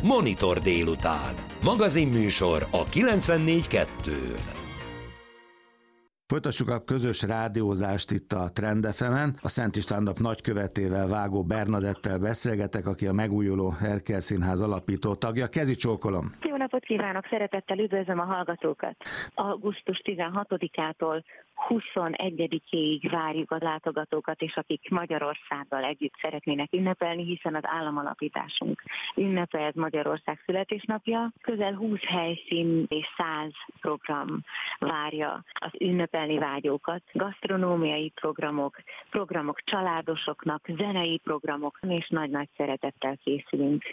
Monitor délután. Magazinműsor a 94.2-n. Folytassuk a közös rádiózást itt a Trend FM-en. A Szent István nap nagykövetével, Vágó Bernadettel beszélgetek, aki a megújuló Erkel Színház alapító tagja. Kezi csókolom! Jó napot kívánok! Szeretettel üdvözlöm a hallgatókat! Augusztus 16-ától 21-ig várjuk a látogatókat, és akik Magyarországgal együtt szeretnének ünnepelni, hiszen az államalapításunk ünnepe, ez Magyarország születésnapja. Közel 20 helyszín és 100 program várja az ünnepelni vágyókat. Gasztronómiai programok családosoknak, zenei programok, és nagy-nagy szeretettel készülünk.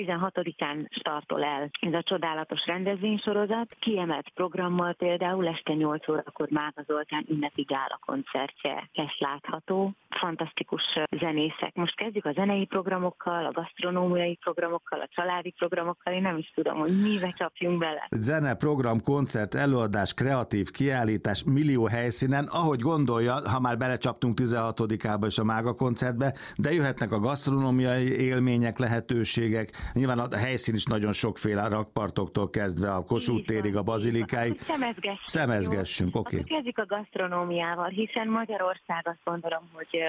16-án startol el ez a csodálatos rendezvénysorozat, kiemelt programmal például este 8 órakor Mága Zoltán ünnepi gála koncertje lesz látható. Fantasztikus zenészek. Most kezdjük a zenei programokkal, a gasztronómiai programokkal, a családi programokkal. Én nem is tudom, hogy mibe csapjunk bele. Zene, program, koncert, előadás, kreatív kiállítás, millió helyszínen, ahogy gondolja, ha már belecsaptunk 16-ába és a Mága koncertbe, de jöhetnek a gasztronómiai élmények, lehetőségek. Nyilván a helyszín is nagyon sokféle, a rakpartoktól kezdve a Kossuth térig, a bazilikáig. Szemezgessünk, oké. Kezdjük a gasztronómiával, hiszen Magyarország, azt gondolom,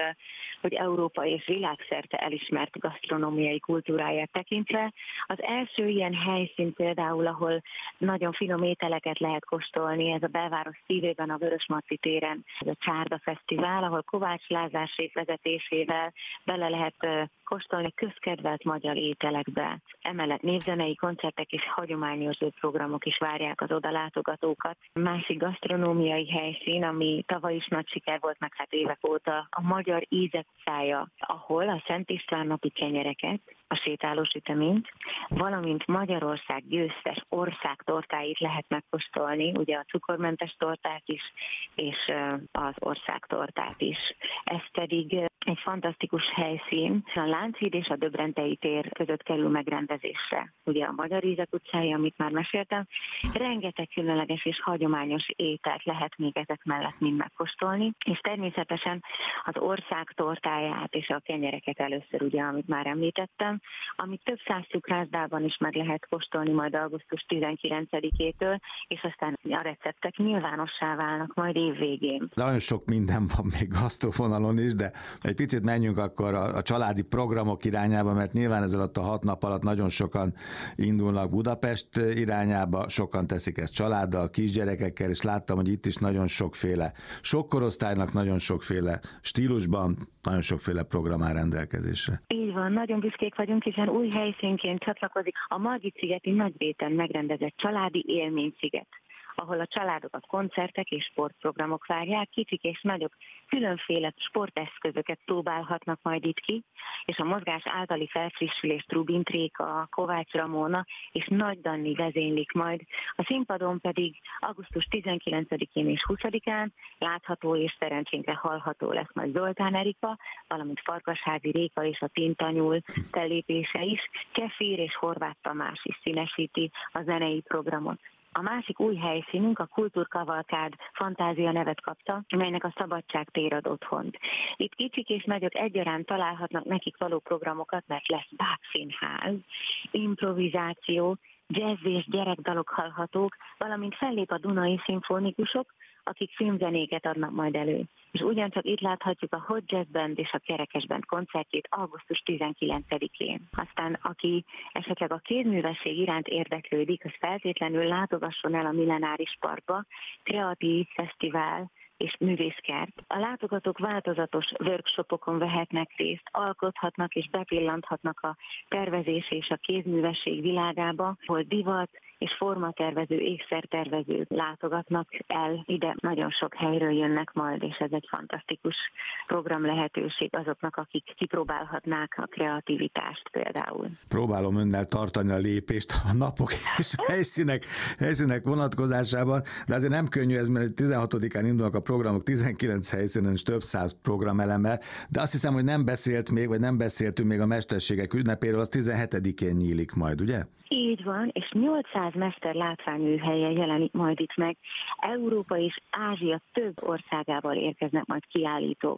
hogy Európa és világszerte elismert gasztronómiai kultúráját tekintve. Az első ilyen helyszín például, ahol nagyon finom ételeket lehet kóstolni, ez a belváros szívében, a Vörösmarty téren, ez a Csárda Fesztivál, ahol Kovács Lázársék vezetésével bele lehet kóstolni közkedvelt magyar ételekbe. Emellett névzenei koncertek és hagyományos programok is várják az odalátogatókat. Másik gasztronómiai helyszín, ami tavaly is nagy siker volt, meg hát évek óta, a Magyar Ízek utcája, ahol a Szent István napi kenyereket, a sétálósüteményt, valamint Magyarország győztes országtortáit lehet megkóstolni, ugye a cukormentes tortát is, és az országtortát is. Ez pedig egy fantasztikus helyszín. A Lánchíd és a Döbrentei tér között kerül megrendezésre. Ugye a Magyar Ízek utcája, amit már meséltem, rengeteg különleges és hagyományos ételt lehet még ezek mellett mind megkóstolni, és természetesen az ország tortáját és a kenyereket először, ugye, amit már említettem, amit több száz cukrászdában is meg lehet kóstolni majd augusztus 19-től, és aztán a receptek nyilvánossá válnak majd évvégén. Nagyon sok minden van még gasztrovonalon is, de egy picit menjünk akkor a családi programok irányába, mert nyilván ez alatt a 6 nap alatt nagyon sokan indulnak Budapest irányába, sokan teszik ezt családdal, kisgyerekekkel, és láttam, hogy itt is nagyon sokféle, sok korosztálynak nagyon sokféle stílusban, nagyon sokféle program áll rendelkezésre. Így van, nagyon büszkék vagyunk, hiszen új helyszínként csatlakozik a Margit-szigeti Nagyvéten megrendezett családi élménysziget, ahol a családokat koncertek és sportprogramok várják, kicsik és nagyok különféle sporteszközöket próbálhatnak majd itt ki, és a mozgás általi felfrissülést Rubin Tréka, Kovács Ramona és Nagy Danni vezénylik majd. A színpadon pedig augusztus 19-én és 20-án látható és szerencsénkre hallható lesz majd Zoltán Erika, valamint Farkasházi Réka és a Tintanyúl fellépése is. Kefir és Horváth Tamás is színesíti a zenei programot. A másik új helyszínünk, a Kultúrkavalkád Fantázia nevet kapta, melynek a Szabadság tér ad otthont. Itt kicsik és nagyok egyaránt találhatnak nekik való programokat, mert lesz bábszínház, improvizáció, jazz és gyerekdalok hallhatók, valamint fellép a Dunai Szimfonikusok, akik filmzenéket adnak majd elő. És ugyancsak itt láthatjuk a Hot Jazz Band és a Kerekes Band koncertjét augusztus 19-én. Aztán aki esetleg a kézművesség iránt érdeklődik, az feltétlenül látogasson el a Millenáris Parkba, kreatív fesztivál és művészkert. A látogatók változatos workshopokon vehetnek részt, alkothatnak és bepillanthatnak a tervezés és a kézművesség világába, hol divat és formatervező, ékszertervezők látogatnak el ide. Nagyon sok helyről jönnek majd, és ez egy fantasztikus program lehetőség azoknak, akik kipróbálhatnák a kreativitást például. Próbálom önnel tartani a lépést a napok és a helyszínek vonatkozásában, de azért nem könnyű ez, mert 16-án indulnak a programok, 19 helyszínen és több száz programelemmel, de azt hiszem, hogy nem beszéltünk még a mesterségek ünnepéről, az 17-én nyílik majd, ugye? Így van, és 800 mester látványműhelye jelenik majd itt meg. Európa és Ázsia több országából érkeznek majd kiállítók.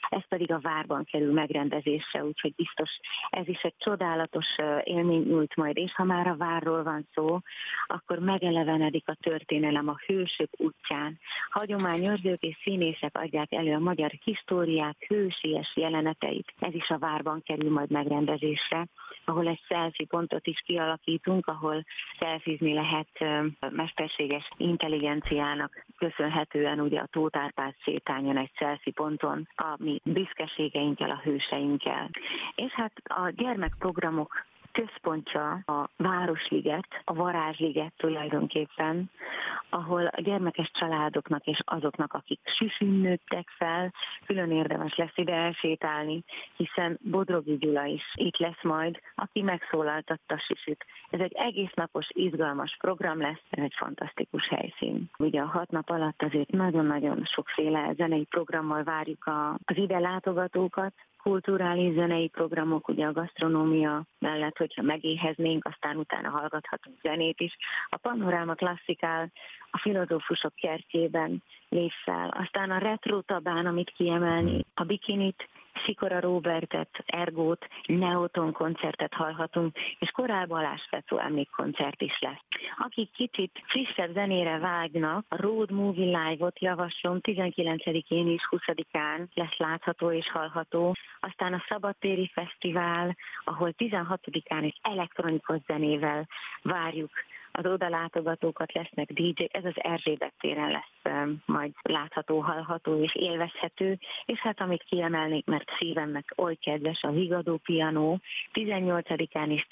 ez pedig a Várban kerül megrendezésre, úgyhogy biztos ez is egy csodálatos élmény nyújt majd, és ha már a Várról van szó, akkor megelevenedik a történelem a hősök útján. Hagyományőrzők és színészek adják elő a magyar históriák hősies jeleneteit. Ez is a Várban kerül majd megrendezésre, ahol egy selfie pontot is kialakítunk, ahol selfizni lehet mesterséges intelligenciának köszönhetően ugye a Tóth Árpád sétányon egy selfie ponton a mi büszkeségeinkkel, a hőseinkkel. És hát a gyermekprogramok központja a Városliget, a Varázsliget tulajdonképpen, ahol a gyermekes családoknak és azoknak, akik süsün nőttek fel, külön érdemes lesz ide elsétálni, hiszen Bodrogi Gyula is itt lesz majd, aki megszólaltatta süsüt. Ez egy egész napos, izgalmas program lesz, ez egy fantasztikus helyszín. Ugye a 6 nap alatt azért nagyon-nagyon sokféle zenei programmal várjuk az ide látogatókat, kulturális zenei programok, ugye a gasztronómia mellett, hogyha megéheznénk, aztán utána hallgathatunk zenét is. A Panoráma klasszikál a Filozófusok kertjében lép fel. Aztán a Retro Tabán, amit kiemelni, a Bikinit, Sikora Róbertet, Ergót, Neoton koncertet hallhatunk, és Koráll Balázs Fecó emlékkoncert is lesz. Akik kicsit frissebb zenére vágynak, a Road Movie Live-ot javaslom, 19-én és 20-án lesz látható és hallható. Aztán a Szabadtéri Fesztivál, ahol 16-án is elektronikus zenével várjuk az odalátogatókat, lesznek DJ, ez az Erzsébet téren lesz majd látható, hallható és élvezhető, és hát amit kiemelnék, mert szívemnek oly kedves, a Vigadó Piano 18-án és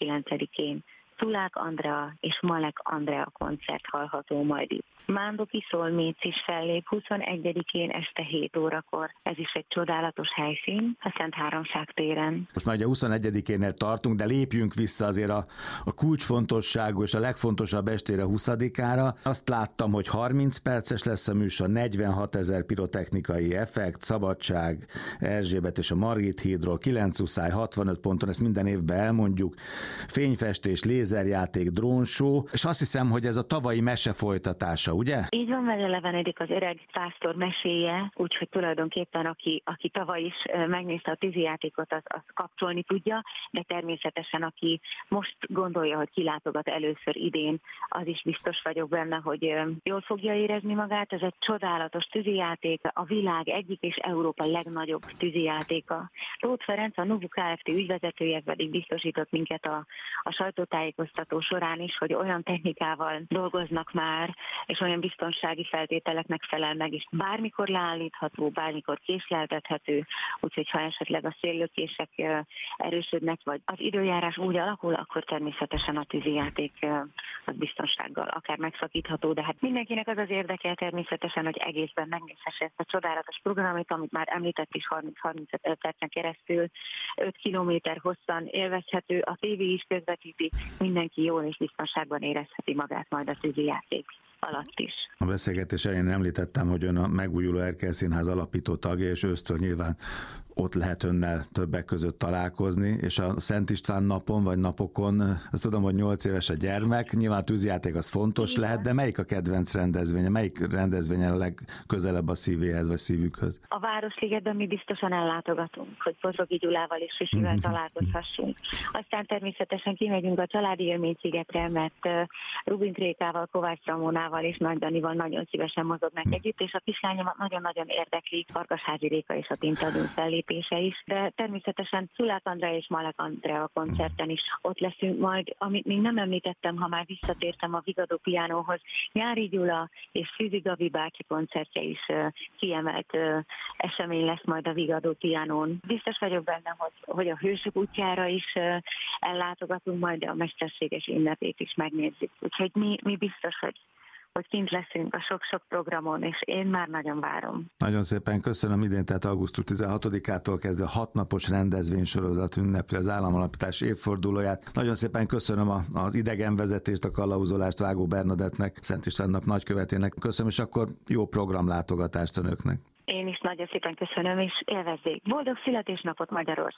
19-én Szulák Andrea és Malek Andrea koncert hallható majd itt. Mándoki Szolmécz is fellép 21-én este 7 órakor. Ez is egy csodálatos helyszín a Szent Háromság téren. Most már ugye 21-énél tartunk, de lépjünk vissza azért a kulcsfontosságú és a legfontosabb estére, 20-ára. Azt láttam, hogy 30 perces lesz a műsor, 46 000 pirotechnikai effekt, Szabadság, Erzsébet és a Margit hídról, 9 uszály, 65 ponton, ezt minden évben elmondjuk, fényfestés, lézerjáték, drónshow, és azt hiszem, hogy ez a tavalyi mese folytatása, ugye? Így van, megelevenedik az öreg pásztor meséje, úgyhogy tulajdonképpen aki tavaly is megnézte a tűzijátékot, az kapcsolni tudja, de természetesen aki most gondolja, hogy kilátogat először idén, az is biztos vagyok benne, hogy jól fogja érezni magát. Ez egy csodálatos tűzijáték, a világ egyik és Európa legnagyobb tűzijátéka. Tóth Ferenc, a Nuvu Kft. Ügyvezetője pedig biztosított minket a sajtótájékoztató során is, hogy olyan technikával dolgoznak már, és olyan biztonsági feltételeknek felel meg, és bármikor leállítható, bármikor késleltethető, úgyhogy ha esetleg a széllökések erősödnek, vagy az időjárás úgy alakul, akkor természetesen a tűzijáték az biztonsággal akár megszakítható, de hát mindenkinek az érdeke természetesen, hogy egészben megnézhesse ezt a csodálatos programot, amit már említett is 30-35 percen keresztül, 5 kilométer hosszan élvezhető, a tévé is közvetíti, mindenki jól és biztonságban érezheti magát majd a tűzijáték alatt is. A beszélgetés elején említettem, hogy ön a megújuló Erkel Színház alapító tagja, és ősztől nyilván ott lehet önnel többek között találkozni, és a Szent István napon, vagy napokon, azt tudom, hogy 8 éves a gyermek, nyilván a tűzjáték az fontos lehet, de melyik a kedvenc rendezvénye? Melyik rendezvénye a legközelebb a szívéhez, vagy szívükhöz? A Városligetben mi biztosan ellátogatunk, hogy Bodrogi Gyulával és Süsüvel találkozhassunk. Aztán természetesen kimegyünk a családi élményszigetre, mert Rubin Krékával, Kovács Ramonával és Nagy Danival nagyon szívesen mozognak együtt, és a kislányomat nagyon-nagyon érdekli Farkasházi Réka és a Tintadőn fellépése is, de természetesen Szulák Andrea és Malek Andrea koncerten is ott leszünk majd, amit még nem említettem, ha már visszatértem a Vigadó Pianóhoz, Nyári Gyula és Szűzi Gabi bácsi koncertje is kiemelt esemény lesz majd a Vigadó Pianón. Biztos vagyok benne, hogy a Hősök útjára is ellátogatunk, majd a mesterséges ünnepét is megnézzük. Úgyhogy mi biztos, hogy kint leszünk a sok-sok programon, és én már nagyon várom. Nagyon szépen köszönöm, idén, tehát augusztus 16-ától kezdve 6 napos rendezvénysorozat ünnepli az államalapítás évfordulóját. Nagyon szépen köszönöm az idegenvezetést, a kalauzolást Vágó Bernadettnek, Szent István nap nagykövetének. Köszönöm, és akkor jó programlátogatást önöknek. Én is nagyon szépen köszönöm, és élvezzék. Boldog születésnapot Magyarország!